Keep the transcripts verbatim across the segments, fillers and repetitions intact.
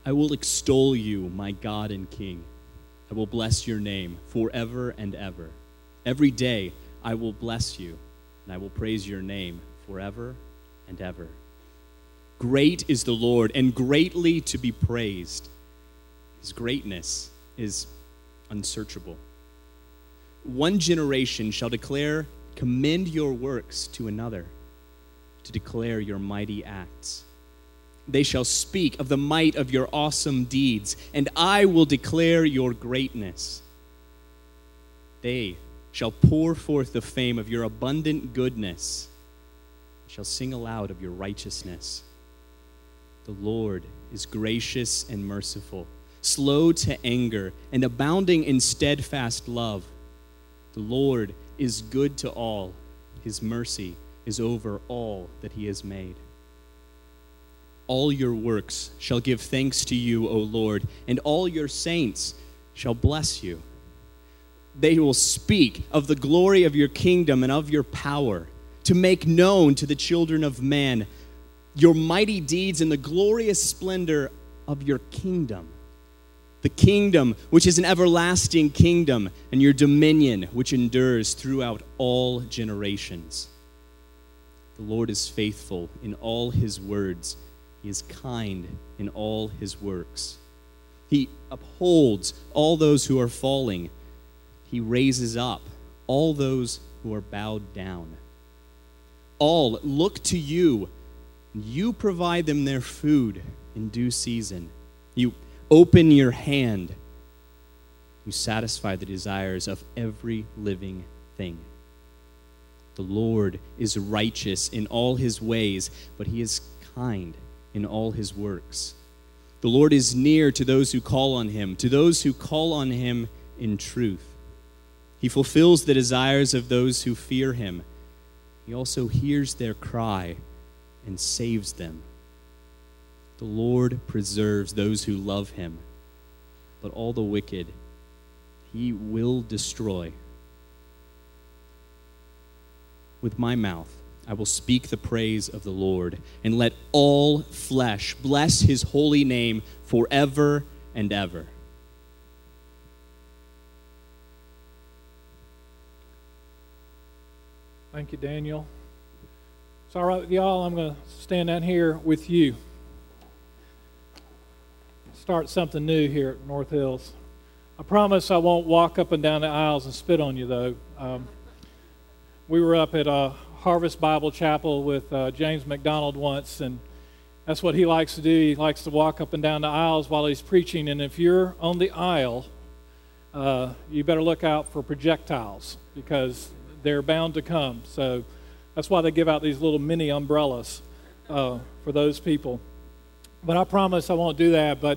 I will extol you, my God and King. I will bless your name forever and ever. Every day I will bless you, and I will praise your name forever and ever. Great is the Lord, and greatly to be praised. His greatness is unsearchable. One generation shall declare, commend your works to another, to declare your mighty acts. They shall speak of the might of your awesome deeds, and I will declare your greatness. They shall pour forth the fame of your abundant goodness, and shall sing aloud of your righteousness. The Lord is gracious and merciful, slow to anger, and abounding in steadfast love. The Lord is good to all. His mercy is over all that he has made. All your works shall give thanks to you, O Lord, and all your saints shall bless you. They will speak of the glory of your kingdom and of your power, to make known to the children of man your mighty deeds and the glorious splendor of your kingdom. The kingdom which is an everlasting kingdom, and your dominion which endures throughout all generations. The Lord is faithful in all his words. He is kind in all his works. He upholds all those who are falling. He raises up all those who are bowed down. All look to you. You provide them their food in due season. You open your hand. You satisfy the desires of every living thing. The Lord is righteous in all his ways, but he is kind in all his works. The Lord is near to those who call on him, to those who call on him in truth. He fulfills the desires of those who fear him. He also hears their cry and saves them. The Lord preserves those who love him, but all the wicked he will destroy. With my mouth I will speak the praise of the Lord, and let all flesh bless his holy name forever and ever. Thank you, Daniel. It's all right with y'all. I'm going to stand down here with you. Start something new here at North Hills. I promise I won't walk up and down the aisles and spit on you, though. Um, we were up at uh, Harvest Bible Chapel with uh, James McDonald once, and that's what he likes to do. He likes to walk up and down the aisles while he's preaching, and if you're on the aisle, uh, you better look out for projectiles, because they're bound to come. So that's why they give out these little mini umbrellas uh, for those people. But I promise I won't do that. But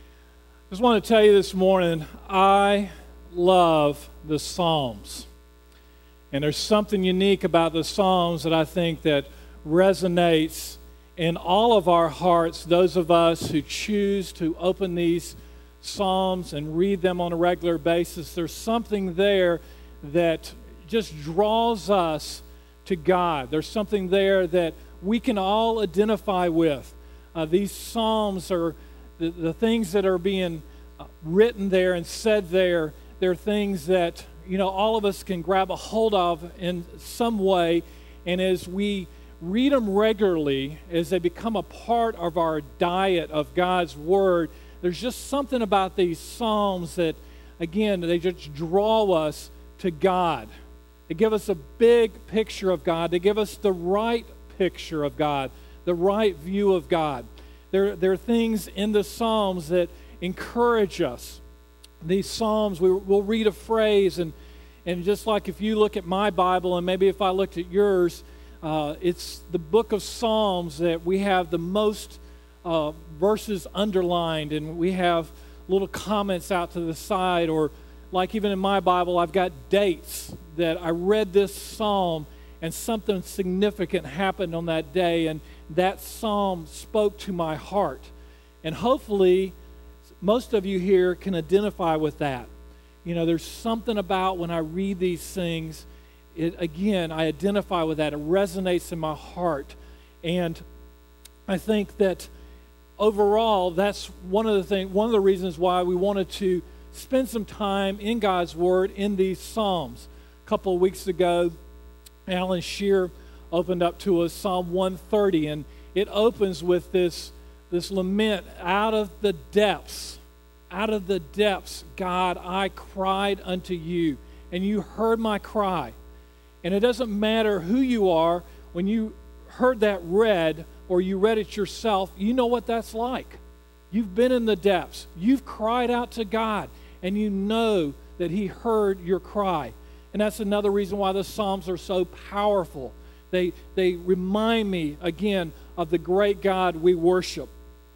I just want to tell you this morning, I love the Psalms. And there's something unique about the Psalms that I think that resonates in all of our hearts, those of us who choose to open these Psalms and read them on a regular basis. There's something there that just draws us to God. There's something there that we can all identify with. Uh, these Psalms are the, the things that are being uh, written there and said there. They're things that, you know, all of us can grab a hold of in some way. And as we read them regularly, as they become a part of our diet of God's Word, there's just something about these Psalms that, again, they just draw us to God. They give us a big picture of God. They give us the right picture of God, the right view of God. There, there are things in the Psalms that encourage us. These Psalms, we, we'll read a phrase, and, and just like if you look at my Bible, and maybe if I looked at yours, uh, it's the book of Psalms that we have the most uh, verses underlined, and we have little comments out to the side, or like even in my Bible, I've got dates that I read this psalm and something significant happened on that day, and that psalm spoke to my heart. And hopefully, most of you here can identify with that. You know, there's something about when I read these things, it, again, I identify with that. It resonates in my heart. And I think that overall, that's one of the thing, one of the reasons why we wanted to spend some time in God's Word in these Psalms. A couple of weeks ago, Alan Shear opened up to us Psalm one thirty, and it opens with this, this lament, out of the depths, out of the depths, God, I cried unto you, and you heard my cry. And it doesn't matter who you are, when you heard that read, or you read it yourself, you know what that's like. You've been in the depths. You've cried out to God, and you know that He heard your cry. And that's another reason why the Psalms are so powerful. They, they remind me, again, of the great God we worship.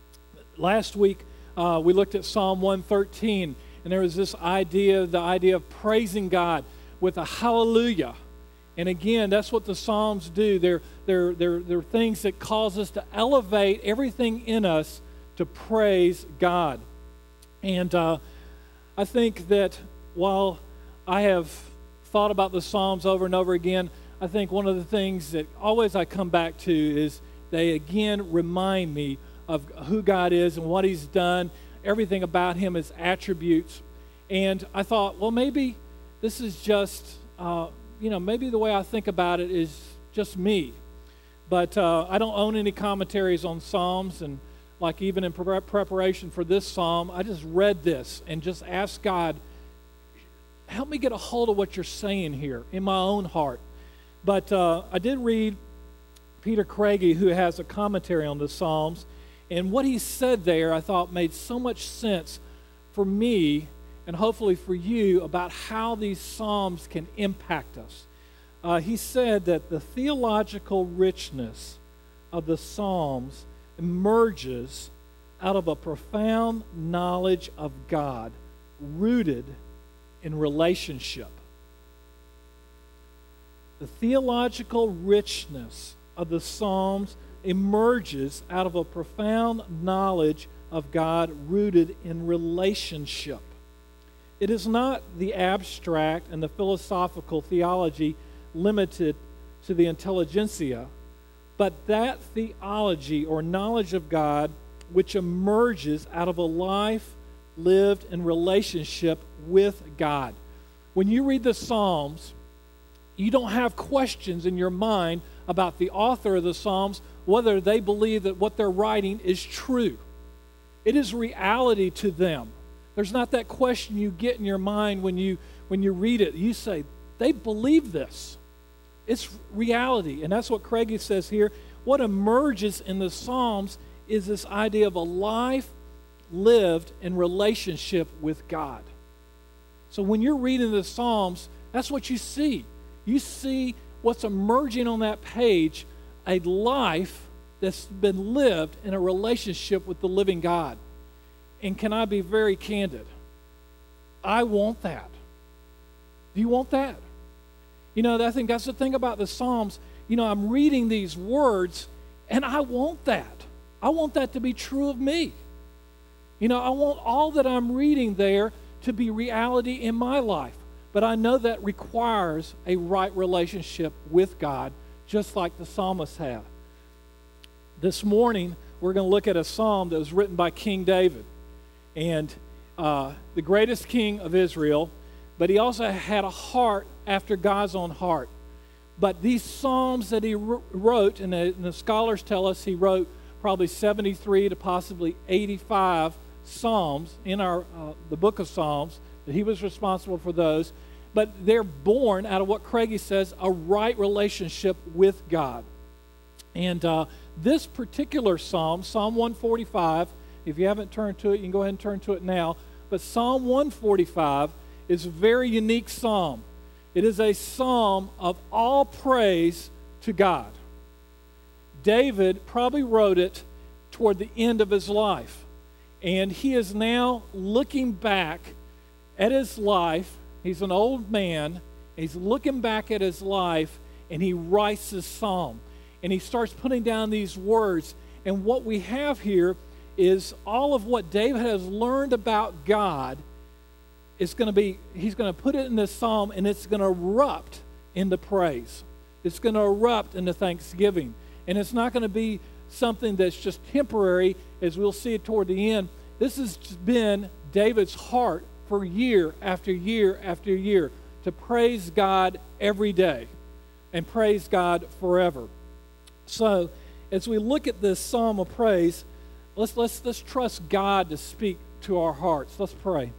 Last week, uh, we looked at Psalm one thirteen, and there was this idea, the idea of praising God with a hallelujah. And again, that's what the Psalms do. They're, they're, they're, they're things that cause us to elevate everything in us to praise God. And uh, I think that while I have thought about the Psalms over and over again, I think one of the things that always I come back to is they again remind me of who God is and what He's done, everything about Him, His attributes. And I thought, well, maybe this is just, uh, you know, maybe the way I think about it is just me. But uh, I don't own any commentaries on Psalms, and like even in pre- preparation for this Psalm, I just read this and just asked God, help me get a hold of what you're saying here in my own heart. But uh, I did read Peter Craigie, who has a commentary on the Psalms, and what he said there I thought made so much sense for me and hopefully for you about how these Psalms can impact us. Uh, he said that the theological richness of the Psalms emerges out of a profound knowledge of God rooted in relationship. The theological richness of the Psalms emerges out of a profound knowledge of God rooted in relationship. It is not the abstract and the philosophical theology limited to the intelligentsia, but that theology or knowledge of God which emerges out of a life lived in relationship with God. When you read the Psalms, you don't have questions in your mind about the author of the Psalms, whether they believe that what they're writing is true. It is reality to them. There's not that question you get in your mind when you when you read it. You say, they believe this. It's reality. And that's what Craigie says here. What emerges in the Psalms is this idea of a life lived in relationship with God. So when you're reading the Psalms, that's what you see. You see what's emerging on that page, a life that's been lived in a relationship with the living God. And can I be very candid? I want that. Do you want that? You know, I think that's the thing about the Psalms. You know, I'm reading these words, and I want that. I want that to be true of me. You know, I want all that I'm reading there to be reality in my life. But I know that requires a right relationship with God, just like the psalmists have. This morning, we're going to look at a psalm that was written by King David. And uh, the greatest king of Israel, but he also had a heart after God's own heart. But these psalms that he wrote, and the, and the scholars tell us he wrote probably seventy-three to possibly eighty-five psalms in our uh, the book of Psalms, that he was responsible for those. But they're born out of what Craigie says, a right relationship with God. And uh, this particular psalm, Psalm one forty-five, if you haven't turned to it, you can go ahead and turn to it now. But Psalm one forty-five is a very unique psalm. It is a psalm of all praise to God. David probably wrote it toward the end of his life. And he is now looking back at his life. He's an old man. He's looking back at his life, and he writes this psalm. And he starts putting down these words. And what we have here is all of what David has learned about God is going to be, he's going to put it in this psalm, and it's going to erupt into praise. It's going to erupt into thanksgiving. And it's not going to be something that's just temporary, as we'll see it toward the end. This has been David's heart for year after year after year, to praise God every day and praise God forever. So, as we look at this psalm of praise, let's, let's, let's trust God to speak to our hearts. Let's pray.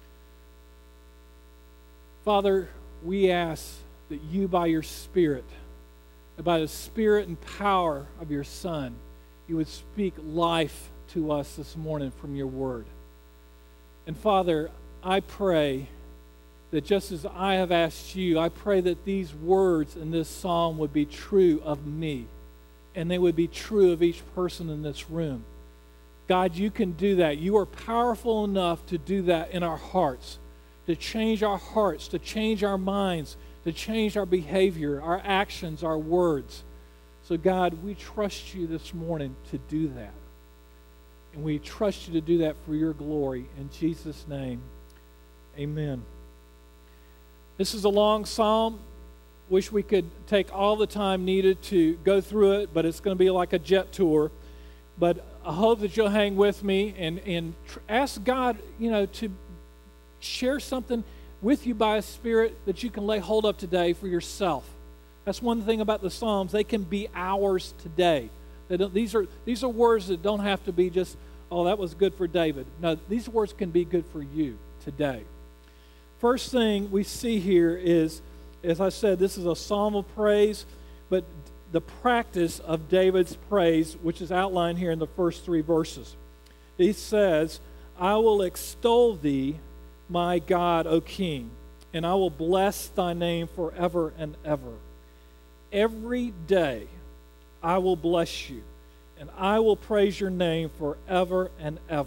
Father, we ask that you, by your Spirit, by the Spirit and power of your Son, you would speak life to us this morning from your word. And Father, I pray that just as I have asked you, I pray that these words in this psalm would be true of me, and they would be true of each person in this room. God, you can do that. You are powerful enough to do that in our hearts, to change our hearts, to change our minds, to change our behavior, our actions, our words. So God, we trust you this morning to do that. And we trust you to do that for your glory. In Jesus' name, amen. This is a long psalm. Wish we could take all the time needed to go through it, but it's going to be like a jet tour. But I hope that you'll hang with me and, and tr- ask God, you know, to share something with you by a Spirit that you can lay hold of today for yourself. That's one thing about the Psalms. They can be ours today. They don't, these are these are words that don't have to be just, oh, that was good for David. No, these words can be good for you today. First thing we see here is, as I said, this is a psalm of praise, but the practice of David's praise, which is outlined here in the first three verses. He says, I will extol thee, my God, O King, and I will bless thy name forever and ever. Every day I will bless you, and I will praise your name forever and ever.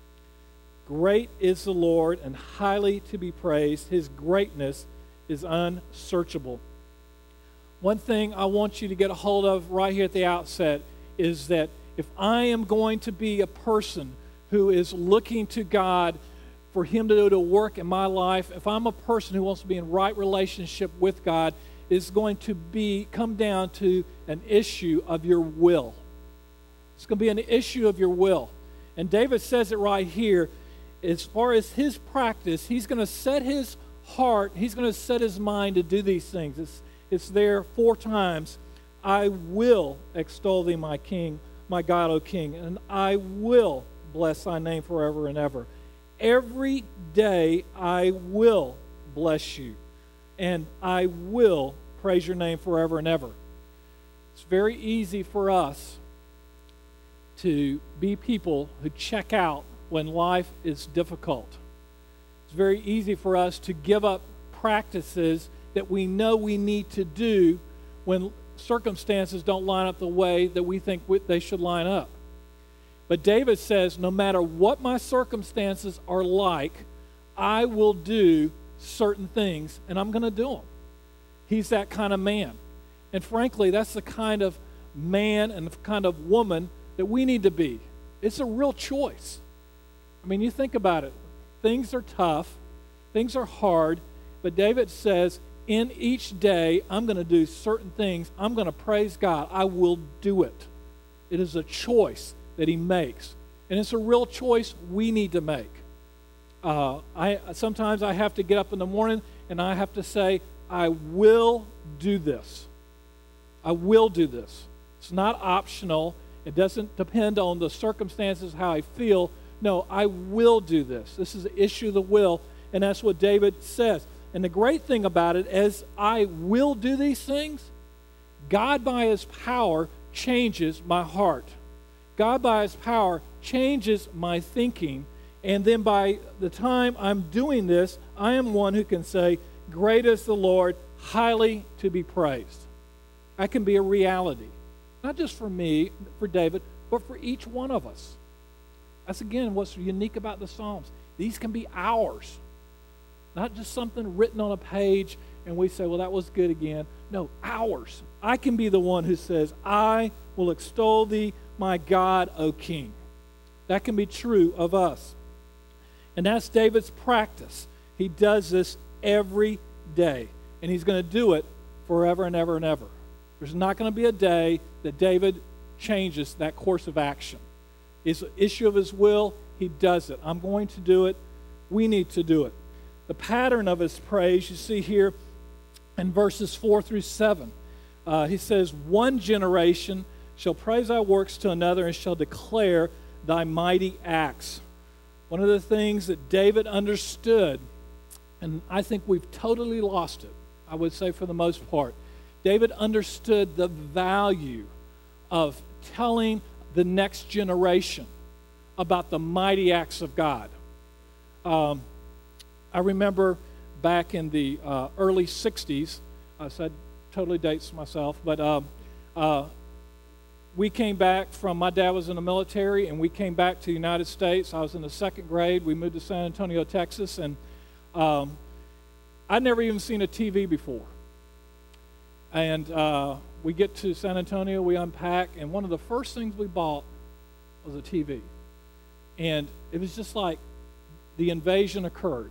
Great is the Lord, and highly to be praised. His greatness is unsearchable. One thing I want you to get a hold of right here at the outset is that if I am going to be a person who is looking to God for Him to do to work in my life, if I'm a person who wants to be in right relationship with God, it's going to be come down to an issue of your will. It's going to be an issue of your will. And David says it right here. As far as his practice, he's going to set his heart, he's going to set his mind to do these things. It's, it's there four times. I will extol thee, my King, my God, O King, and I will bless thy name forever and ever. Every day I will bless you, and I will praise your name forever and ever. It's very easy for us to be people who check out when life is difficult. It's very easy for us to give up practices that we know we need to do when circumstances don't line up the way that we think they should line up. But David says, no matter what my circumstances are like, I will do certain things, and I'm going to do them. He's that kind of man. And frankly, that's the kind of man and the kind of woman that we need to be. It's a real choice. I mean, you think about it. Things are tough. Things are hard. But David says, in each day, I'm going to do certain things. I'm going to praise God. I will do it. It is a choice that he makes. And it's a real choice we need to make. Uh, I sometimes I have to get up in the morning and I have to say, I will do this. I will do this. It's not optional. It doesn't depend on the circumstances, how I feel. No, I will do this. This is the issue of the will, and that's what David says. And the great thing about it is I will do these things. God, by His power, changes my heart. God, by His power, changes my thinking. And then by the time I'm doing this, I am one who can say, great is the Lord, highly to be praised. That can be a reality. Not just for me, for David, but for each one of us. That's, again, what's unique about the Psalms. These can be ours. Not just something written on a page and we say, well, that was good again. No, ours. I can be the one who says, I will extol thee, my God, O King. That can be true of us. And that's David's practice. He does this every day. And he's going to do it forever and ever and ever. There's not going to be a day that David changes that course of action. It's an issue of his will. He does it. I'm going to do it. We need to do it. The pattern of his praise you see here in verses four through seven. Uh, he says, one generation shall praise thy works to another and shall declare thy mighty acts. One of the things that David understood, and I think we've totally lost it, I would say for the most part, David understood the value of telling the next generation about the mighty acts of God. Um, I remember back in the uh, early sixties, I said totally dates myself, but um, uh, we came back from, my dad was in the military, and we came back to the United States. I was in the second grade. We moved to San Antonio, Texas, and um, I'd never even seen a T V before. And uh, we get to San Antonio, we unpack, and one of the first things we bought was a T V. And it was just like the invasion occurred.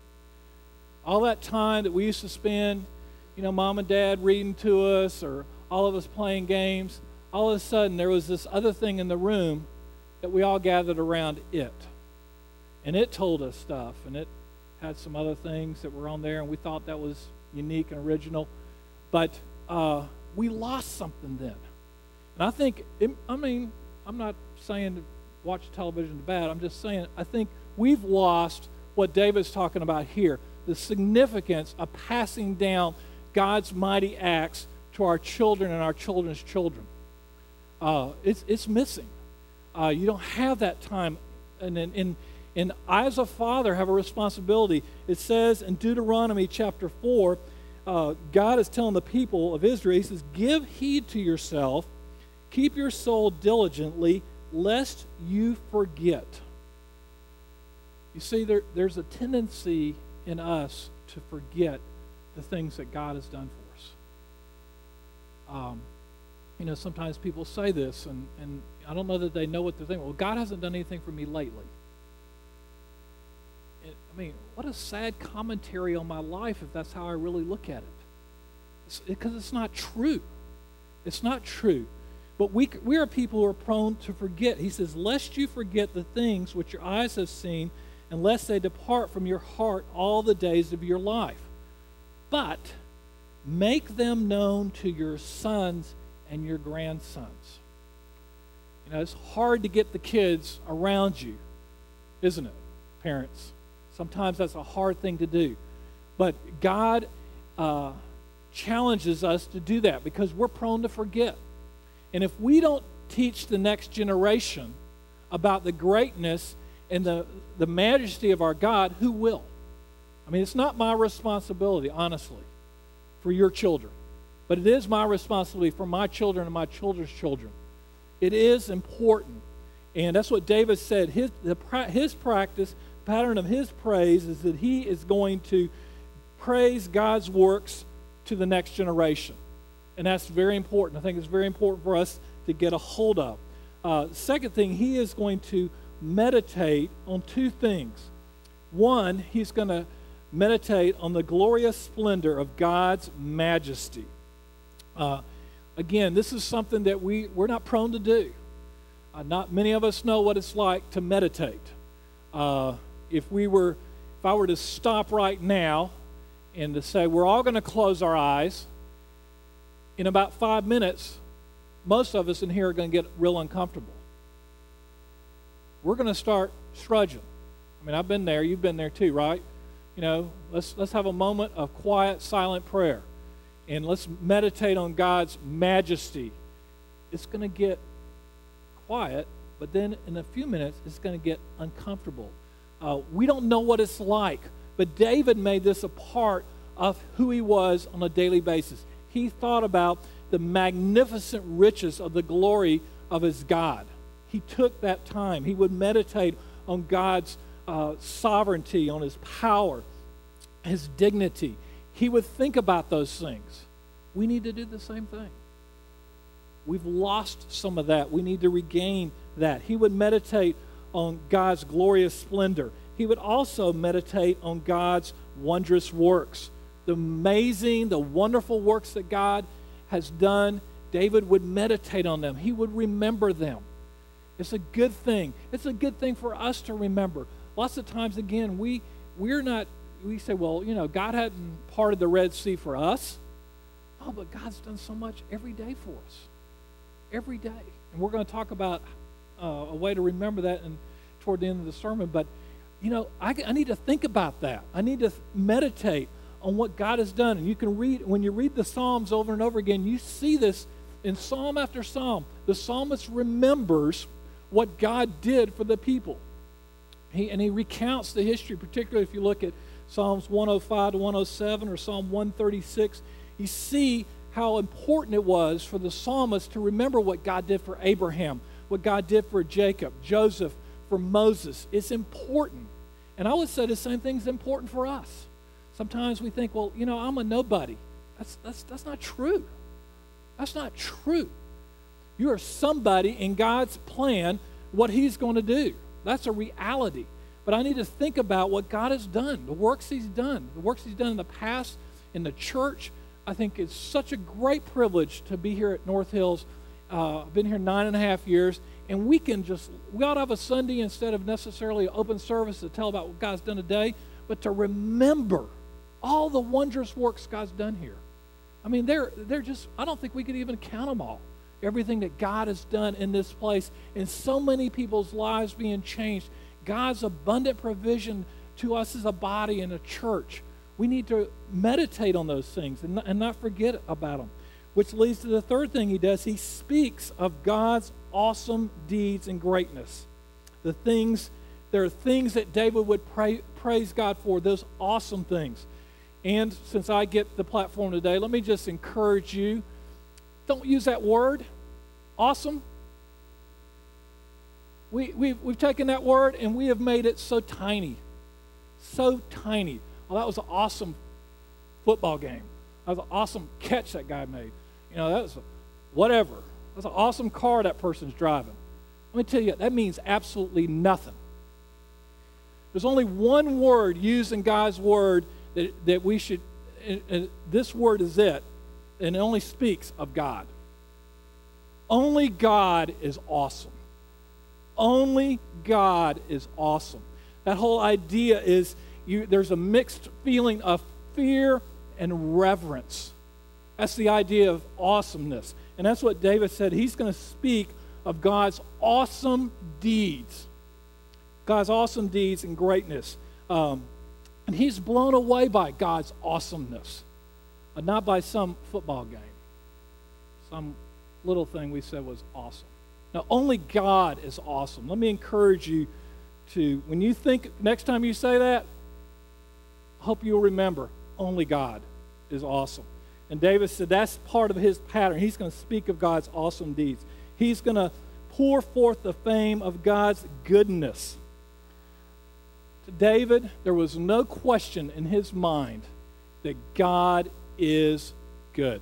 All that time that we used to spend, you know, mom and dad reading to us, or all of us playing games, all of a sudden there was this other thing in the room that we all gathered around it. And it told us stuff, and it had some other things that were on there, and we thought that was unique and original. But uh, we lost something then. And I think, it, I mean, I'm not saying to watch television is bad. I'm just saying I think we've lost what David's talking about here, the significance of passing down God's mighty acts to our children and our children's children. Uh, it's, it's missing. Uh, you don't have that time. And, and, and, and I, as a father, have a responsibility. It says in Deuteronomy chapter four, uh, God is telling the people of Israel, he says, give heed to yourself, keep your soul diligently, lest you forget. You see, there, there's a tendency in us to forget the things that God has done for us. Um, you know, sometimes people say this, and, and I don't know that they know what they're thinking. Well, God hasn't done anything for me lately. It, I mean, what a sad commentary on my life if that's how I really look at it. It's, because it's not true. It's not true. But we, we are people who are prone to forget. He says, lest you forget the things which your eyes have seen, and lest they depart from your heart all the days of your life. But make them known to your sons and your grandsons. You know, it's hard to get the kids around you, isn't it, parents? Sometimes that's a hard thing to do. But God uh, challenges us to do that because we're prone to forget. And if we don't teach the next generation about the greatness and the, the majesty of our God, who will? I mean, it's not my responsibility, honestly, for your children. But it is my responsibility for my children and my children's children. It is important. And that's what David said. His, the, his practice, pattern of his praise is that he is going to praise God's works to the next generation. And that's very important. I think it's very important for us to get a hold of. Uh, second thing, he is going to meditate on two things. One, he's going to meditate on the glorious splendor of God's majesty. Uh, again, this is something that we, we're not prone to do. Uh, not many of us know what it's like to meditate. Uh, if we were, if I were to stop right now and to say we're all going to close our eyes, in about five minutes, most of us in here are going to get real uncomfortable. We're going to start strudging. I mean, I've been there. You've been there too, right? You know, let's let's have a moment of quiet, silent prayer, and let's meditate on God's majesty. It's going to get quiet, but then in a few minutes, it's going to get uncomfortable. Uh, we don't know what it's like, but David made this a part of who he was on a daily basis. He thought about the magnificent riches of the glory of his God. He took that time. He would meditate on God's uh, sovereignty, on his power, his dignity. He would think about those things. We need to do the same thing. We've lost some of that. We need to regain that. He would meditate on God's glorious splendor. He would also meditate on God's wondrous works. The amazing, the wonderful works that God has done. David would meditate on them. He would remember them. It's a good thing. It's a good thing for us to remember. Lots of times, again, we, we're not, we say, well, you know, God hadn't parted the Red Sea for us. Oh, but God's done so much every day for us. Every day. And we're going to talk about uh, a way to remember that and toward the end of the sermon. But, you know, I, I need to think about that. I need to meditate on what God has done. And you can read, when you read the Psalms over and over again, you see this in Psalm after Psalm. The psalmist remembers what God did for the people. He, and he recounts the history, particularly if you look at Psalms one oh five to one oh seven or Psalm one thirty-six. You see how important it was for the psalmist to remember what God did for Abraham, what God did for Jacob, Joseph, for Moses. It's important. And I would say the same thing is important for us. Sometimes we think, well, you know, I'm a nobody. That's, that's, that's not true. That's not true. You are somebody in God's plan, what He's going to do. That's a reality. But I need to think about what God has done, the works He's done, the works He's done in the past, in the church. I think it's such a great privilege to be here at North Hills. Uh, I've been here nine and a half years, and we can just, we ought to have a Sunday instead of necessarily an open service to tell about what God's done today, but to remember all the wondrous works God's done here. I mean, they're, they're just, I don't think we could even count them all. Everything that God has done in this place, and so many people's lives being changed. God's abundant provision to us as a body and a church. We need to meditate on those things and not, and not forget about them. Which leads to the third thing he does. He speaks of God's awesome deeds and greatness. The things, there are things that David would pray, praise God for, those awesome things. And since I get the platform today, let me just encourage you. Don't use that word, awesome. We, we've, we've taken that word and we have made it so tiny. So tiny. Well, that was an awesome football game. That was an awesome catch that guy made. You know, that was a, whatever. That's an awesome car that person's driving. Let me tell you, that means absolutely nothing. There's only one word used in God's word that, that we should, and, and this word is it, and it only speaks of God. Only God is awesome. Only God is awesome. That whole idea is you, there's a mixed feeling of fear and reverence. That's the idea of awesomeness. And that's what David said. He's going to speak of God's awesome deeds. God's awesome deeds and greatness. Um, and he's blown away by God's awesomeness. But not by some football game. Some little thing we said was awesome. Now, only God is awesome. Let me encourage you to, when you think, next time you say that, I hope you'll remember, only God is awesome. And David said that's part of his pattern. He's going to speak of God's awesome deeds. He's going to pour forth the fame of God's goodness. To David, there was no question in his mind that God is good.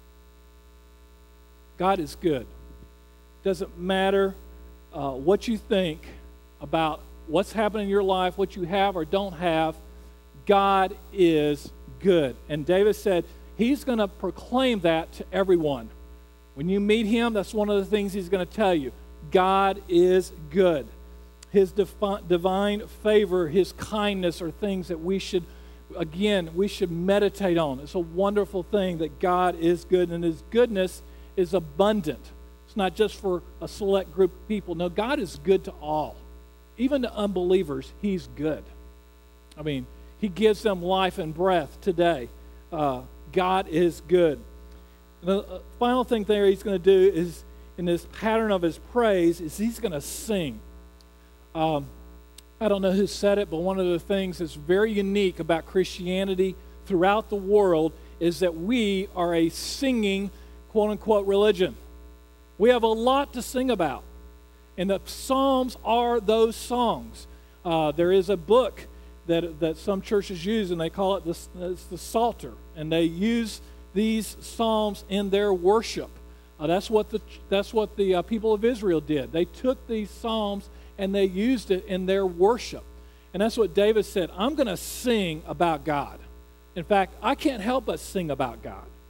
God is good. Doesn't matter uh, what you think about what's happening in your life, what you have or don't have, God is good. And David said he's going to proclaim that to everyone. When you meet him, that's one of the things he's going to tell you. God is good. His defi- divine favor, his kindness are things that we should, again, we should meditate on. It's a wonderful thing that God is good, and his goodness is abundant. It's not just for a select group of people. No, God is good to all. Even to unbelievers, he's good. I mean, he gives them life and breath today. Uh, God is good. The uh, final thing there he's going to do is, in this pattern of his praise, is he's going to sing. Um, I don't know who said it, but one of the things that's very unique about Christianity throughout the world is that we are a singing, quote-unquote, religion. We have a lot to sing about. And the Psalms are those songs. Uh, there is a book that, that some churches use, and they call it the, it's the Psalter. And they use these Psalms in their worship. Uh, that's what the, that's what the uh, people of Israel did. They took these Psalms and they used it in their worship. And that's what David said, I'm going to sing about God. In fact, I can't help but sing about God.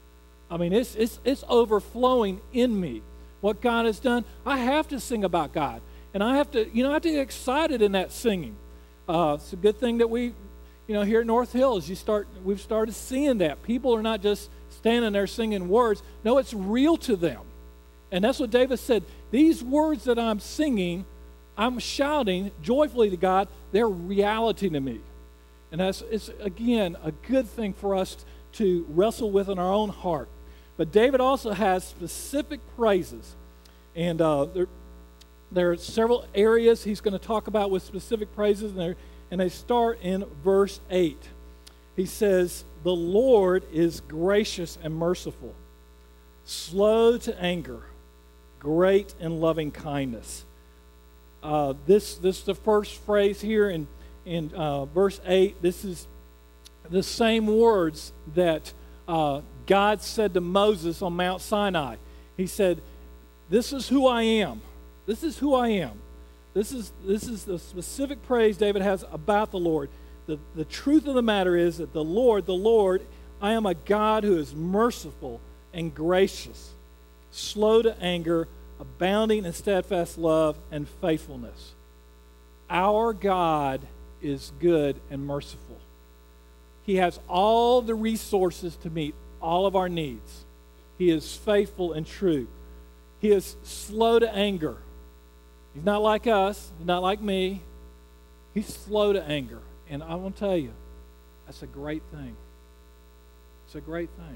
I mean, it's, it's, it's overflowing in me. What God has done, I have to sing about God. And I have to, you know, I have to get excited in that singing. Uh, it's a good thing that we, you know, here at North Hills, you start, we've started seeing that. People are not just standing there singing words. No, it's real to them. And that's what David said. These words that I'm singing, I'm shouting joyfully to God, they're reality to me. And that's, it's, again, a good thing for us to wrestle with in our own heart. But David also has specific praises. And uh, there, there are several areas he's going to talk about with specific praises, and, and they start in verse eight. He says, "The Lord is gracious and merciful, slow to anger, great in loving kindness." Uh, this, this is the first phrase here in, in uh, verse eight. This is the same words that uh, God said to Moses on Mount Sinai. He said, "This is who I am. This is who I am." This is, this is the specific praise David has about the Lord. The, the truth of the matter is that the Lord, the Lord, I am a God who is merciful and gracious, slow to anger, abounding in steadfast love and faithfulness. Our God is good and merciful. He has all the resources to meet all of our needs. He is faithful and true. He is slow to anger. He's not like us. He's not like me. He's slow to anger. And I want to tell you, that's a great thing. It's a great thing.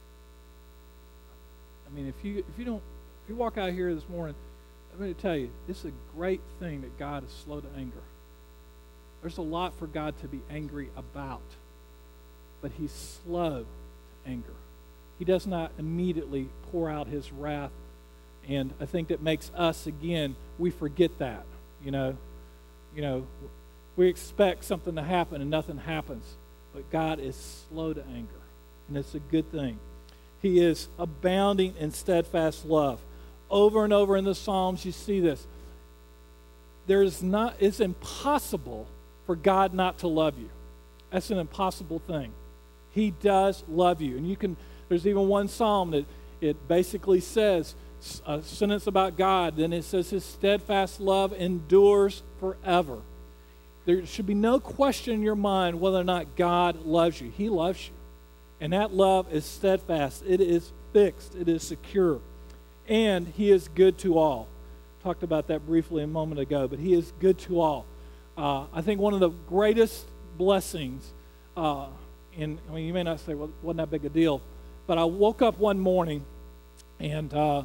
I mean, if you if you don't if you walk out here this morning, I'm going to tell you, it's a great thing that God is slow to anger. There's a lot for God to be angry about, but He's slow to anger. He does not immediately pour out His wrath. And I think that makes us, again, we forget that, you know. You know, we expect something to happen and nothing happens. But God is slow to anger, and it's a good thing. He is abounding in steadfast love. Over and over in the Psalms, you see this. There is not, it's impossible for God not to love you. That's an impossible thing. He does love you. And you can, there's even one psalm that it basically says a sentence about God, then it says His steadfast love endures forever. There should be no question in your mind whether or not God loves you. He loves you. And that love is steadfast. It is fixed. It is secure. And He is good to all. Talked about that briefly a moment ago, but He is good to all. Uh, I think one of the greatest blessings, uh, in, I mean, you may not say, well, it wasn't that big a deal, but I woke up one morning and uh,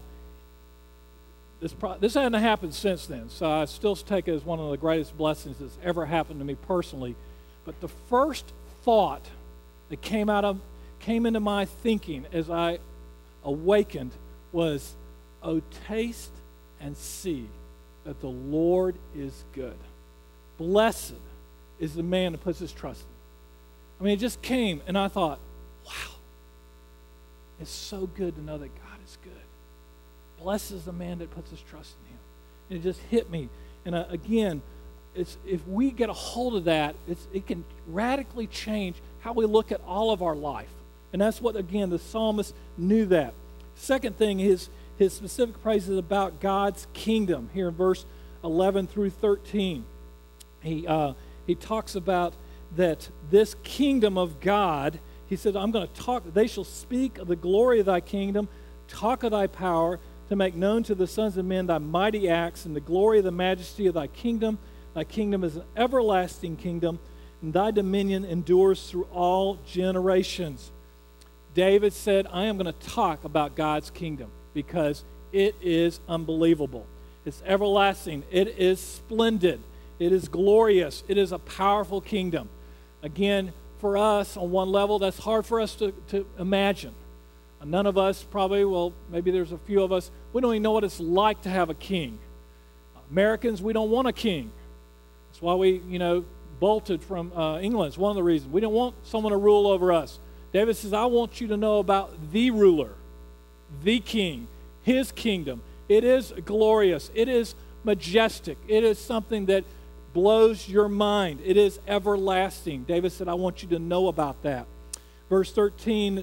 This, pro- this hasn't happened since then, so I still take it as one of the greatest blessings that's ever happened to me personally. But the first thought that came out of came into my thinking as I awakened was, "Oh, taste and see that the Lord is good. Blessed is the man that puts his trust in Him." I mean, it just came, and I thought, wow, it's so good to know that God is good. Blessed is the man that puts his trust in Him. And it just hit me. And uh, again, it's, if we get a hold of that, it's, it can radically change how we look at all of our life. And that's what, again, the psalmist knew that. Second thing is his specific praise is about God's kingdom. Here in verse eleven through thirteen, he, uh, he talks about that this kingdom of God, he says, I'm going to talk, they shall speak of the glory of thy kingdom, talk of thy power, to make known to the sons of men thy mighty acts and the glory of the majesty of thy kingdom. Thy kingdom is an everlasting kingdom, and thy dominion endures through all generations. David said, I am going to talk about God's kingdom because it is unbelievable. It's everlasting. It is splendid. It is glorious. It is a powerful kingdom. Again, for us, on one level, that's hard for us to, to imagine. None of us probably, well, maybe there's a few of us, we don't even know what it's like to have a king. Americans, we don't want a king. That's why we, you know, bolted from uh, England. It's one of the reasons. We don't want someone to rule over us. David says, I want you to know about the ruler, the king, His kingdom. It is glorious. It is majestic. It is something that blows your mind. It is everlasting. David said, I want you to know about that. Verse thirteen,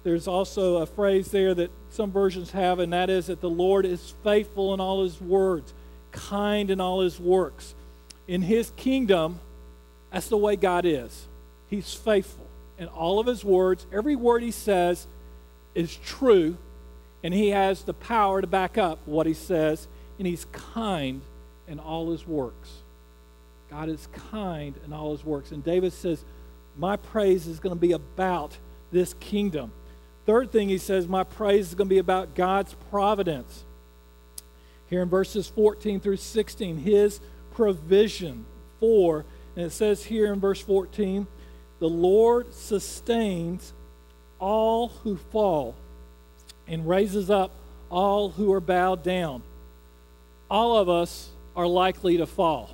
there's also a phrase there that some versions have, and that is that the Lord is faithful in all his words, kind in all his works. In his kingdom, that's the way God is. He's faithful in all of his words. Every word he says is true, and he has the power to back up what he says, and he's kind in all his works. God is kind in all his works. And David says, my praise is going to be about this kingdom. Third thing he says, my praise is going to be about God's providence. Here in verses fourteen through sixteen, his provision for, and it says here in verse fourteen, the Lord sustains all who fall and raises up all who are bowed down. All of us are likely to fall.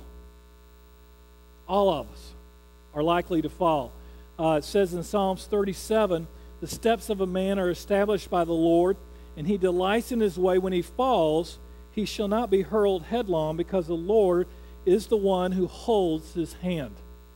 All of us are likely to fall. Uh, it says in Psalms thirty-seven, the steps of a man are established by the Lord, and he delights in his way. When he falls, he shall not be hurled headlong, because the Lord is the one who holds his hand.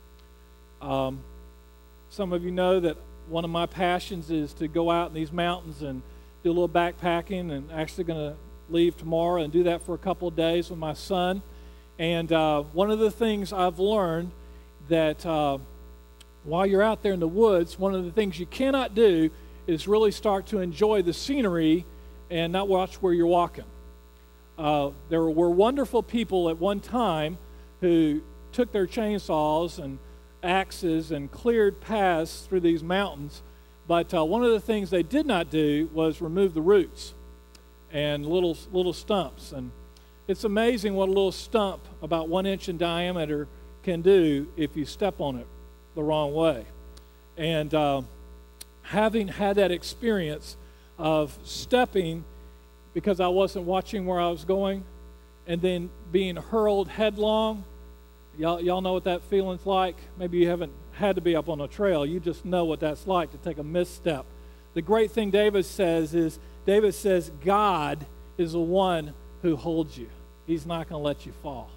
Um, some of you know that one of my passions is to go out in these mountains and do a little backpacking, and actually going to leave tomorrow and do that for a couple of days with my son. And uh, one of the things I've learned that uh, while you're out there in the woods, one of the things you cannot do is really start to enjoy the scenery and not watch where you're walking. Uh, there were wonderful people at one time who took their chainsaws and axes and cleared paths through these mountains, but uh, one of the things they did not do was remove the roots and little little stumps. And it's amazing what a little stump about one inch in diameter can do if you step on it the wrong way. And uh, having had that experience of stepping because I wasn't watching where I was going, and then being hurled headlong, y'all, y'all know what that feeling's like. Maybe you haven't had to be up on a trail. You just know what that's like to take a misstep. The great thing David says is, David says, God is the one who holds you. He's not going to let you fall.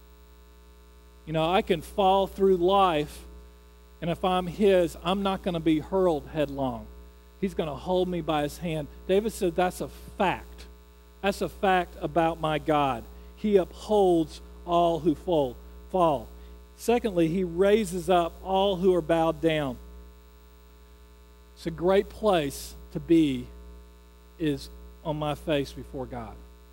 You know, I can fall through life, and if I'm his, I'm not going to be hurled headlong. He's going to hold me by his hand. David said that's a fact. That's a fact about my God. He upholds all who fall. fall. Secondly, he raises up all who are bowed down. It's a great place to be, is on my face before God.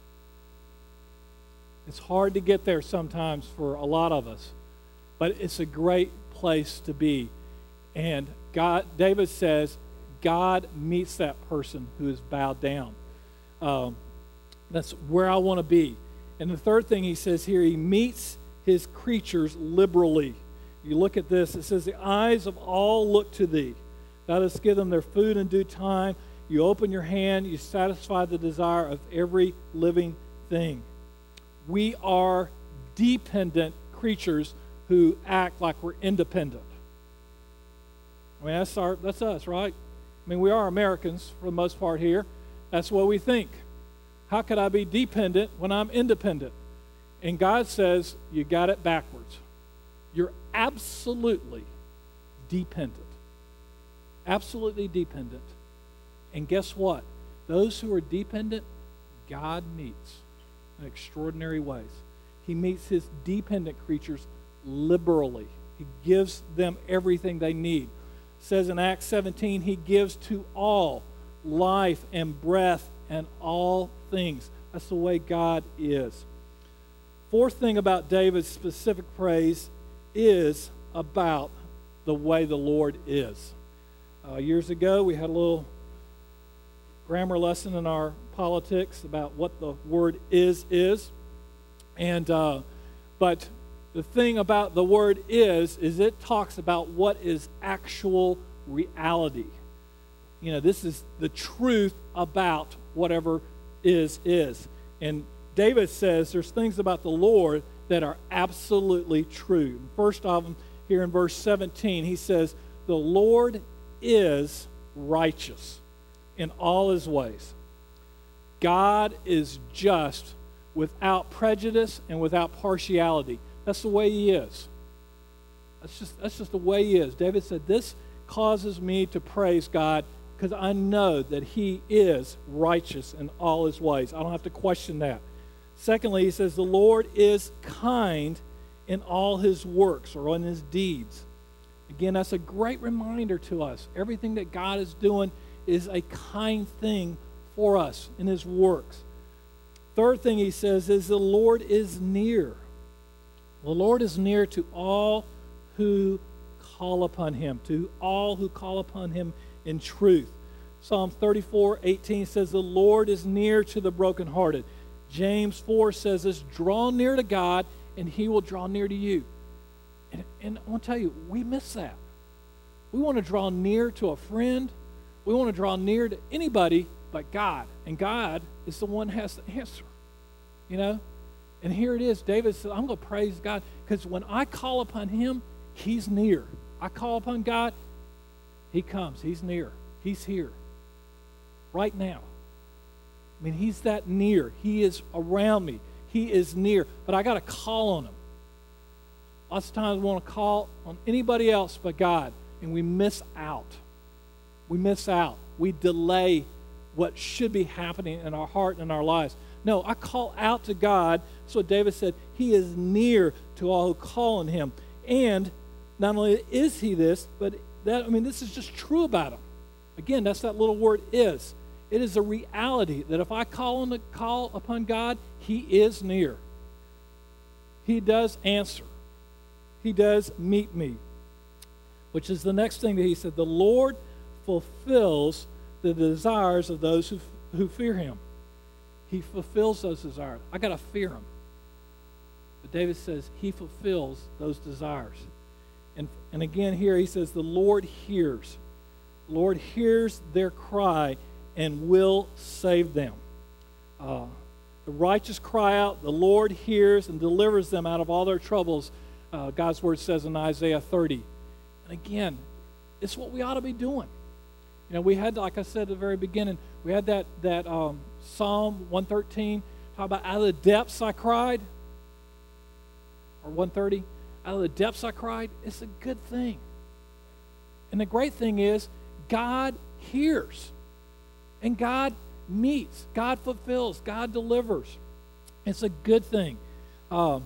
It's hard to get there sometimes for a lot of us, but it's a great place to be. And God, David says, God meets that person who is bowed down. Um, that's where I want to be. And the third thing he says here, he meets his creatures liberally. You look at this, it says, the eyes of all look to thee. Thou dost give them their food in due time. You open your hand, you satisfy the desire of every living thing. We are dependent creatures who act like we're independent. I mean, that's, our, that's us, right? I mean, we are Americans for the most part here. That's what we think. How could I be dependent when I'm independent? And God says, you got it backwards. You're absolutely dependent. Absolutely dependent. And guess what? Those who are dependent, God meets in extraordinary ways. He meets his dependent creatures liberally. He gives them everything they need. It says in Acts seventeen, he gives to all life and breath and all things. That's the way God is. Fourth thing about David's specific praise is about the way the Lord is. Uh, years ago, we had a little grammar lesson in our politics about what the word is is. And uh, but the thing about the word is, is it talks about what is actual reality. You know, this is the truth about whatever is, is. And David says there's things about the Lord that are absolutely true. First of them, here in verse seventeen, he says, the Lord is righteous in all his ways. God is just without prejudice and without partiality. That's the way he is. That's just, that's just the way he is. David said, this causes me to praise God because I know that he is righteous in all his ways. I don't have to question that. Secondly, he says the Lord is kind in all his works or in his deeds. Again, that's a great reminder to us. Everything that God is doing is a kind thing for us in his works. Third thing he says is the Lord is near. The Lord is near to all who call upon him, to all who call upon him in truth. Psalm thirty-four eighteen says, the Lord is near to the brokenhearted. James four says this, draw near to God, and he will draw near to you. And, and I want to tell you, we miss that. We want to draw near to a friend. We want to draw near to anybody but God. And God is the one who has the answer. You know? And here it is. David said, I'm going to praise God because when I call upon him, he's near. I call upon God, he comes. He's near. He's here. Right now. I mean, he's that near. He is around me. He is near. But I got to call on him. Lots of times we want to call on anybody else but God, and we miss out. We miss out. We delay what should be happening in our heart and in our lives. No, I call out to God. So David said, he is near to all who call on him. And not only is he this, but that, I mean, this is just true about him. Again, that's that little word is. It is a reality that if I call on the call upon God, he is near. He does answer. He does meet me. Which is the next thing that he said, the Lord fulfills the desires of those who, who fear him. He fulfills those desires. I got to fear him. But David says he fulfills those desires. And, and again here he says the Lord hears. The Lord hears their cry and will save them. Uh, the righteous cry out, the Lord hears and delivers them out of all their troubles, uh, God's word says in Isaiah thirty. And again, it's what we ought to be doing. You know, we had, like I said at the very beginning, we had that, that um, Psalm one thirteen, talk about out of the depths I cried, or one thirty, out of the depths I cried. It's a good thing. And the great thing is, God hears. And God meets. God fulfills. God delivers. It's a good thing. Um,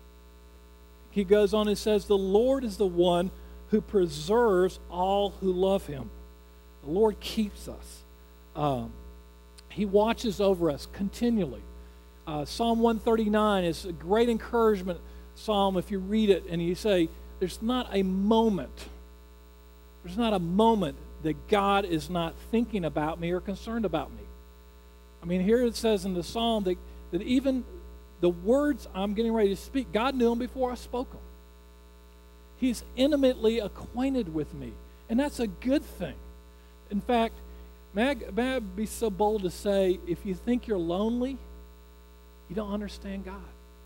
he goes on and says, the Lord is the one who preserves all who love him. The Lord keeps us. Um, he watches over us continually. Uh, Psalm one thirty-nine is a great encouragement psalm if you read it and you say, there's not a moment, there's not a moment that God is not thinking about me or concerned about me. I mean, here it says in the psalm that, that even the words I'm getting ready to speak, God knew them before I spoke them. He's intimately acquainted with me, and that's a good thing. In fact, may I, may I be so bold to say, if you think you're lonely, you don't understand God.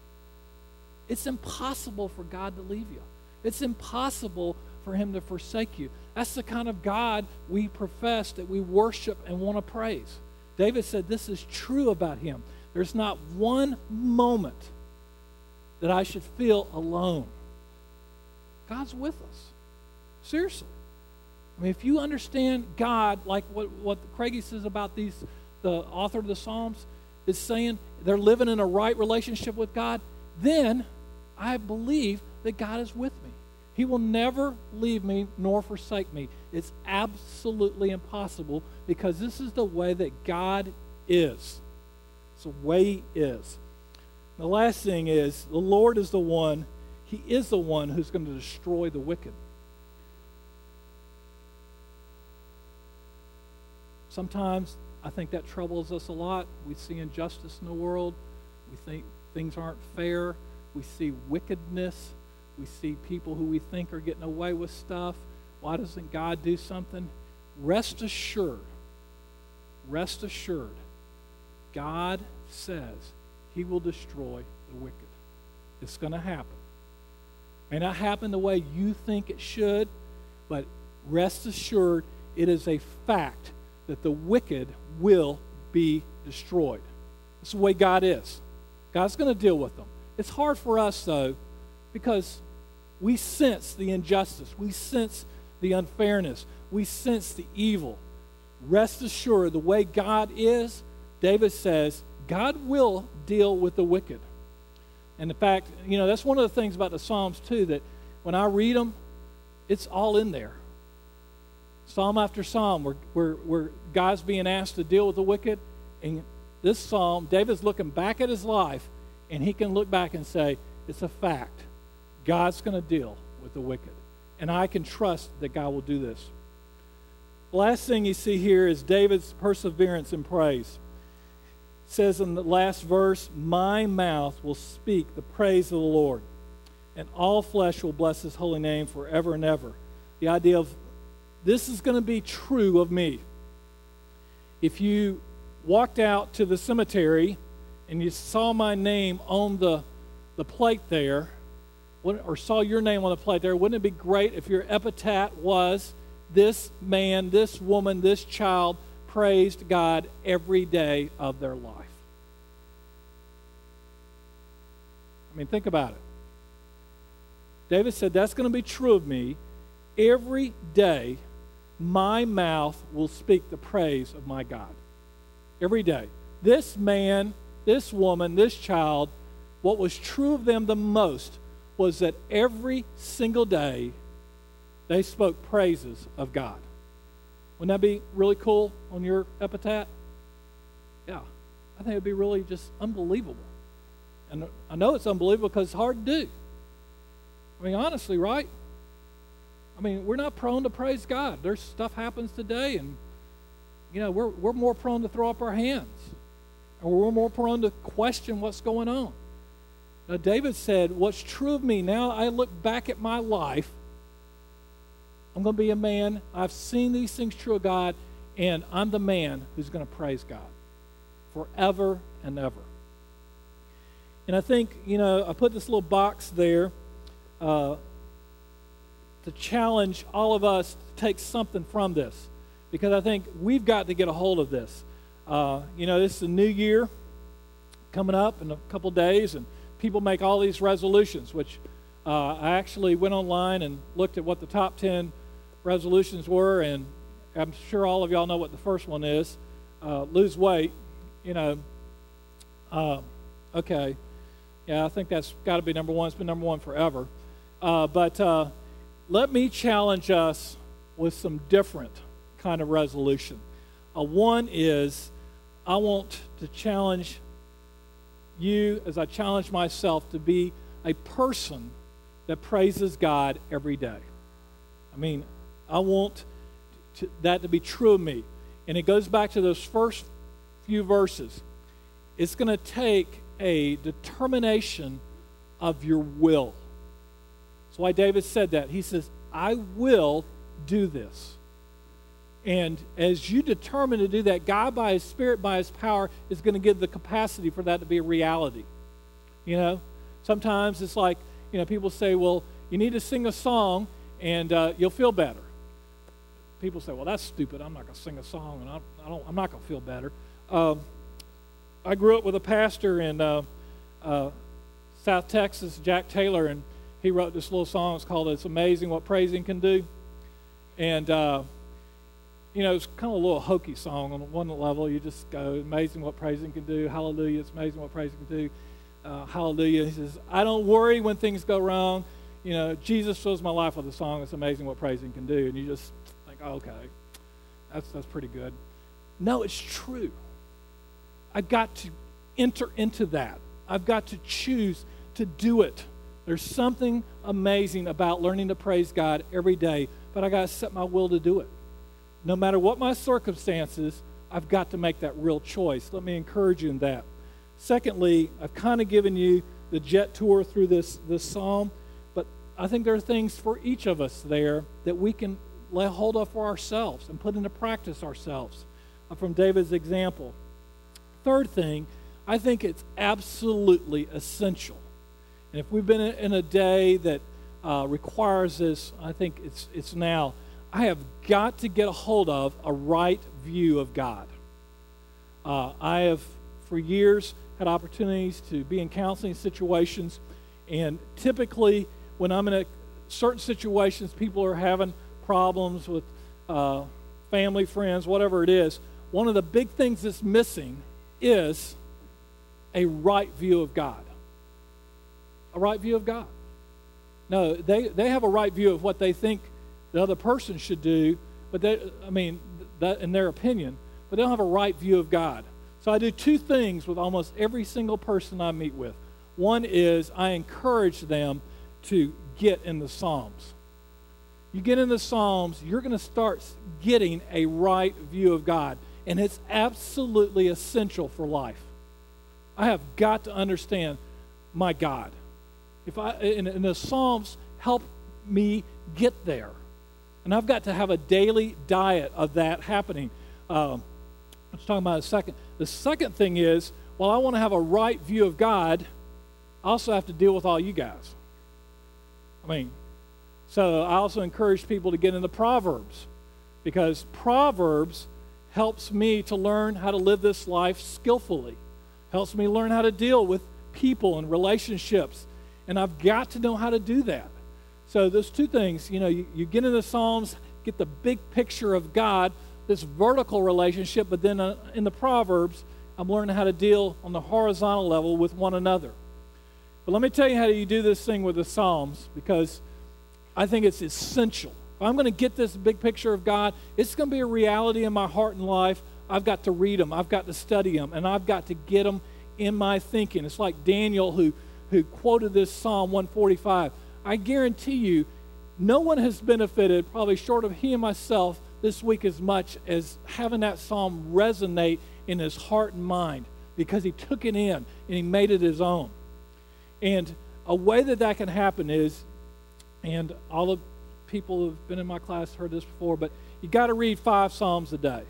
It's impossible for God to leave you. It's impossible for him to forsake you. That's the kind of God we profess, that we worship and want to praise. David said this is true about him. There's not one moment that I should feel alone. God's with us. Seriously. I mean, if you understand God, like what, what Craigie says about these, the author of the Psalms is saying, they're living in a right relationship with God, then I believe that God is with me. He will never leave me nor forsake me. It's absolutely impossible because this is the way that God is. It's the way he is. The last thing is, the Lord is the one, he is the one who's going to destroy the wicked. Sometimes I think that troubles us a lot. We see injustice in the world. We think things aren't fair. We see wickedness. We see people who we think are getting away with stuff. Why doesn't God do something? Rest assured, rest assured, God says he will destroy the wicked. It's going to happen. It may not happen the way you think it should, but rest assured, it is a fact that the wicked will be destroyed. That's the way God is. God's going to deal with them. It's hard for us, though, because we sense the injustice. We sense the unfairness. We sense the evil. rest assured, the way God is, David says, God will deal with the wicked. And in fact, you know, that's one of the things about the Psalms, too, that when I read them, it's all in there. Psalm after psalm, where, where, where God's being asked to deal with the wicked. And this psalm, David's looking back at his life, and he can look back and say, it's a fact. God's going to deal with the wicked. And I can trust that God will do this. The last thing you see here is David's perseverance in praise. It says in the last verse, my mouth will speak the praise of the Lord, and all flesh will bless his holy name forever and ever. The idea of this is going to be true of me. If you walked out to the cemetery and you saw my name on the, the plate there, or saw your name on the plate there, wouldn't it be great if your epitaph was, this man, this woman, this child praised God every day of their life? I mean, think about it. David said, that's going to be true of me. Every day, my mouth will speak the praise of my God. Every day. This man, this woman, this child, what was true of them the most was that every single day they spoke praises of God. Wouldn't that be really cool on your epitaph? Yeah. I think it would be really just unbelievable. And I know it's unbelievable because it's hard to do. I mean, honestly, right? I mean, we're not prone to praise God. There's stuff happens today, and, you know, we're, we're more prone to throw up our hands. Or we're more prone to question what's going on. Now, David said, what's true of me, now I look back at my life, I'm going to be a man, I've seen these things true of God, and I'm the man who's going to praise God forever and ever. And I think, you know, I put this little box there uh, to challenge all of us to take something from this, because I think we've got to get a hold of this. Uh, you know, this is a new year coming up in a couple days, and people make all these resolutions, which uh, I actually went online and looked at what the top ten resolutions were, and I'm sure all of y'all know what the first one is. Uh, lose weight, you know. Uh, okay. Yeah, I think that's got to be number one. It's been number one forever. Uh, but uh, let me challenge us with some different kind of resolution. Uh, one is I want to challenge you, as I challenge myself, to be a person that praises God every day. I mean, I want to, that to be true of me. And it goes back to those first few verses. It's going to take a determination of your will. That's why David said that. He says, I will do this. And as you determine to do that, God, by His Spirit, by His power, is going to give the capacity for that to be a reality. You know, sometimes it's like, you know, people say, well, you need to sing a song and uh, you'll feel better. People say, well, that's stupid. I'm not going to sing a song and I, I don't, I'm not going to feel better. Um, I grew up with a pastor in uh, uh, South Texas, Jack Taylor, and he wrote this little song. It's called It's Amazing What Praising Can Do. And, uh, you know, it's kind of a little hokey song on one level. You just go, amazing what praising can do. Hallelujah, it's amazing what praising can do. Uh, hallelujah. He says, I don't worry when things go wrong. You know, Jesus fills my life with a song. It's amazing what praising can do. And you just think, oh, okay, that's, that's pretty good. No, it's true. I've got to enter into that. I've got to choose to do it. There's something amazing about learning to praise God every day, but I got to set my will to do it. No matter what my circumstances, I've got to make that real choice. Let me encourage you in that. Secondly, I've kind of given you the jet tour through this, this psalm, but I think there are things for each of us there that we can lay hold of for ourselves and put into practice ourselves uh, from David's example. Third thing, I think it's absolutely essential. And if we've been in a day that uh, requires this, I think it's it's now. I have got to get a hold of a right view of God. Uh, I have, for years, had opportunities to be in counseling situations, and typically when I'm in a, certain situations, people are having problems with uh, family, friends, whatever it is, one of the big things that's missing is a right view of God. A right view of God. No, they, they have a right view of what they think the other person should do, but they, I mean, that in their opinion, but they don't have a right view of God. So I do two things with almost every single person I meet with. One is I encourage them to get in the Psalms. You get in the Psalms, you're going to start getting a right view of God, and it's absolutely essential for life. I have got to understand my God. If I and, and the Psalms help me get there, and I've got to have a daily diet of that happening. Um, I was talking about a second. The second thing is, while I want to have a right view of God, I also have to deal with all you guys. I mean, so I also encourage people to get into Proverbs, because Proverbs helps me to learn how to live this life skillfully, helps me learn how to deal with people and relationships, and I've got to know how to do that. So those two things, you know, you, you get into the Psalms, get the big picture of God, this vertical relationship, but then uh, in the Proverbs, I'm learning how to deal on the horizontal level with one another. But let me tell you how you do this thing with the Psalms, because I think it's essential. If I'm going to get this big picture of God, it's going to be a reality in my heart and life. I've got to read them. I've got to study them, and I've got to get them in my thinking. It's like Daniel who, who quoted this Psalm one forty-five. I guarantee you, no one has benefited, probably short of he and myself, this week as much as having that Psalm resonate in his heart and mind, because he took it in and he made it his own. And a way that that can happen is, and all the people who have been in my class heard this before, but you got to read five Psalms a day.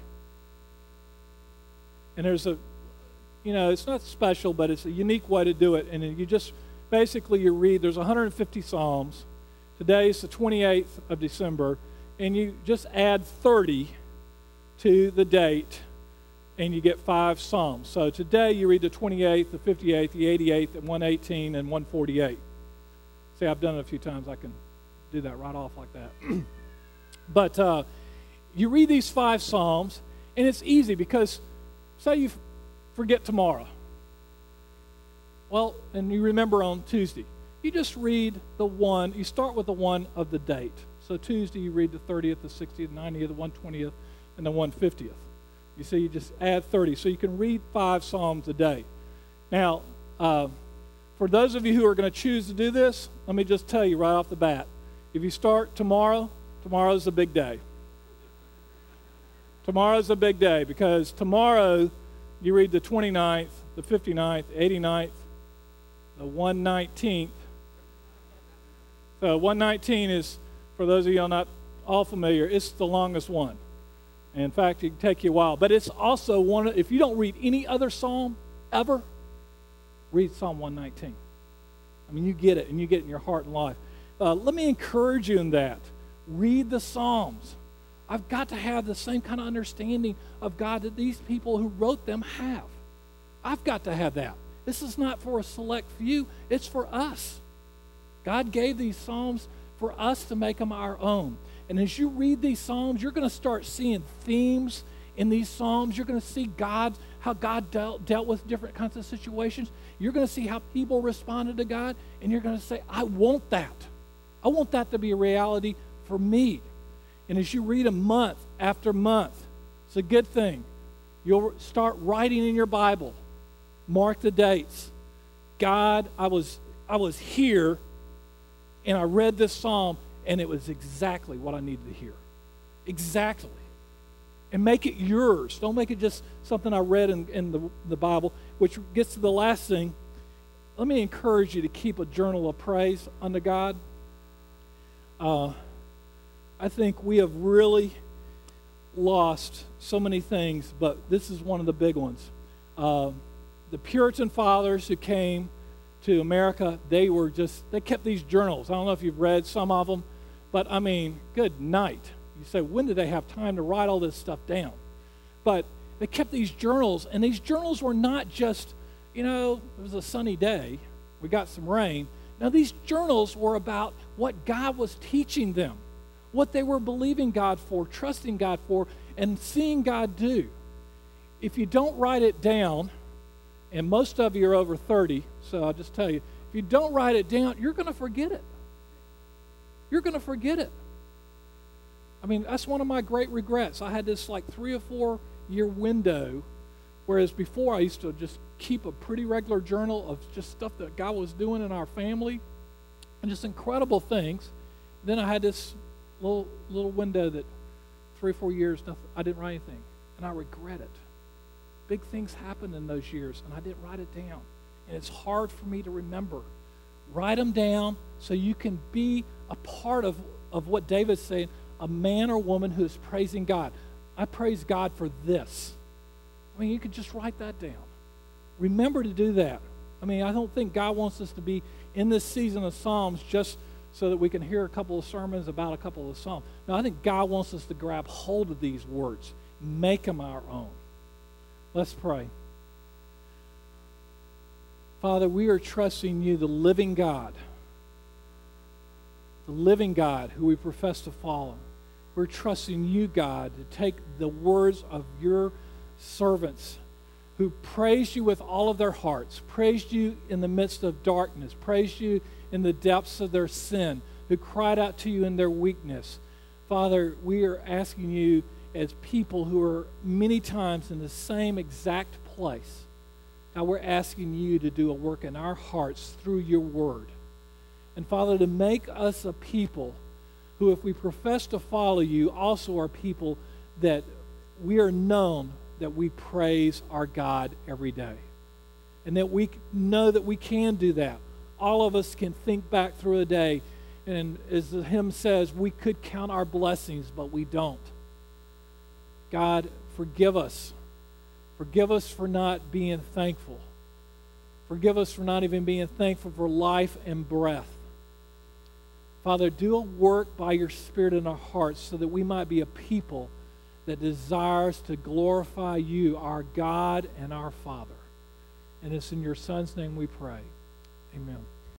And there's a, you know, it's not special, but it's a unique way to do it. And you just, basically you read, there's one hundred fifty Psalms. Today is the twenty-eighth of December, and you just add thirty to the date, and you get five Psalms. So today you read the twenty-eighth, the fifty-eighth, the eighty-eighth, and one eighteen, and one forty-eight. See, I've done it a few times. I can do that right off like that. But uh, you read these five Psalms, and it's easy, because say you forget tomorrow. Well, and you remember on Tuesday. You just read the one, you start with the one of the date. So Tuesday you read the thirtieth, the sixtieth, the ninetieth, the one hundred twentieth, and the one hundred fiftieth. You see, you just add thirty. So you can read five Psalms a day. Now, uh, for those of you who are going to choose to do this, let me just tell you right off the bat. If you start tomorrow, tomorrow's a big day. Tomorrow's a big day, because tomorrow you read the twenty-ninth, the fifty-ninth, eighty-ninth, the one nineteenth. So one nineteen is, for those of you not all familiar, it's the longest one. And in fact, it can take you a while. But it's also one, if you don't read any other psalm ever, read Psalm one nineteen. I mean, you get it, and you get it in your heart and life. Uh, let me encourage you in that. Read the Psalms. I've got to have the same kind of understanding of God that these people who wrote them have. I've got to have that. This is not for a select few. It's for us. God gave these Psalms for us to make them our own. And as you read these Psalms, you're going to start seeing themes in these Psalms. You're going to see God, how God dealt, dealt with different kinds of situations. You're going to see how people responded to God, and you're going to say, I want that. I want that to be a reality for me. And as you read them month after month, it's a good thing. You'll start writing in your Bible. Mark the dates. God, I was I was here, and I read this psalm, and it was exactly what I needed to hear. Exactly. And make it yours. Don't make it just something I read in, in the, the Bible, which gets to the last thing. Let me encourage you to keep a journal of praise unto God. Uh, I think we have really lost so many things, but this is one of the big ones. Uh, the Puritan fathers who came to America, they were just, they kept these journals. I don't know if you've read some of them, but I mean, good night. You say, when did they have time to write all this stuff down? But they kept these journals, and these journals were not just, you know, it was a sunny day, we got some rain. Now, these journals were about what God was teaching them, what they were believing God for, trusting God for, and seeing God do. If you don't write it down, and most of you are over thirty, so I'll just tell you, if you don't write it down, you're going to forget it. You're going to forget it. I mean, that's one of my great regrets. I had this like three or four year window, whereas before I used to just keep a pretty regular journal of just stuff that God was doing in our family and just incredible things. Then I had this little little window that three or four years, nothing, I didn't write anything, and I regret it. Big things happened in those years, and I didn't write it down. And it's hard for me to remember. Write them down so you can be a part of, of what David's saying, a man or woman who is praising God. I praise God for this. I mean, you could just write that down. Remember to do that. I mean, I don't think God wants us to be in this season of Psalms just so that we can hear a couple of sermons about a couple of Psalms. No, I think God wants us to grab hold of these words, make them our own. Let's pray. Father, we are trusting you, the living God, the living God who we profess to follow. We're trusting you, God, to take the words of your servants who praised you with all of their hearts, praised you in the midst of darkness, praised you in the depths of their sin, who cried out to you in their weakness. Father, we are asking you as people who are many times in the same exact place. Now we're asking you to do a work in our hearts through your word. And Father, to make us a people who, if we profess to follow you, also are people that we are known that we praise our God every day. And that we know that we can do that. All of us can think back through a day, and as the hymn says, we could count our blessings, but we don't. God, forgive us. Forgive us for not being thankful. Forgive us for not even being thankful for life and breath. Father, do a work by your Spirit in our hearts so that we might be a people that desires to glorify you, our God and our Father. And it's in your Son's name we pray. Amen.